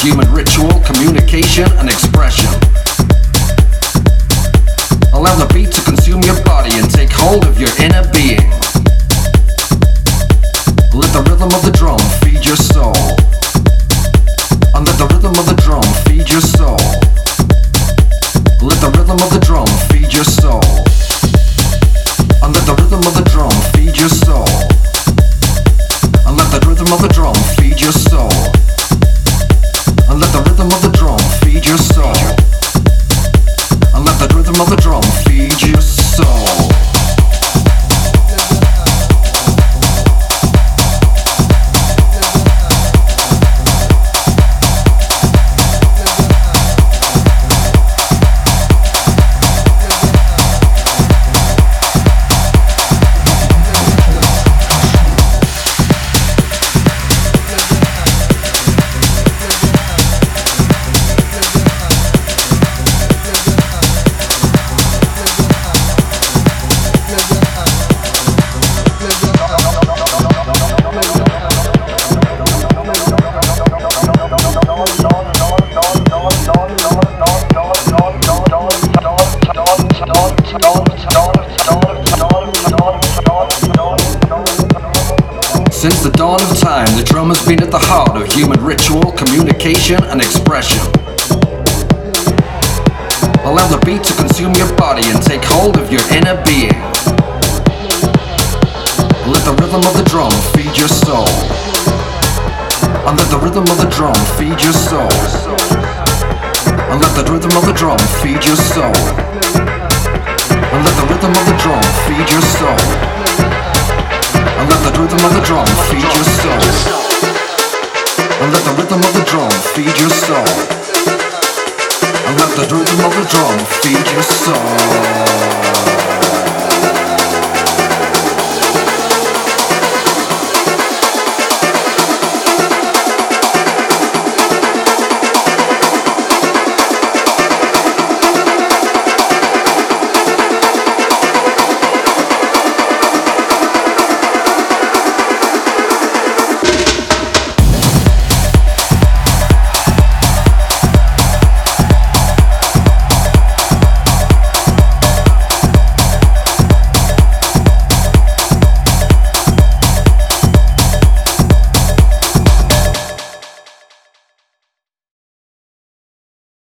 human ritual, communication, and expression. Allow the beat to consume your body and take hold of your inner being. Let the rhythm of the drum feed your soul. And let the rhythm of the drum feed your soul. Let the rhythm of the drum feed your soul. And let the rhythm of the drum feed your soul. And let the rhythm of the drum feed your soul. And let the rhythm of the drum feed your soul. And let the rhythm of the drum feed your soul. Since the dawn of time, the drum has been at the heart of human ritual, communication, and expression. Allow the beat to consume your body and take hold of your inner being. Let the rhythm of the drum feed your soul. And let the rhythm of the drum feed your soul. And let the rhythm of the drum feed your soul. And let the rhythm of the drum feed your soul. And let the rhythm of the drum feed your soul. And let the rhythm of the drum feed your soul. And let the rhythm of the drum feed your soul.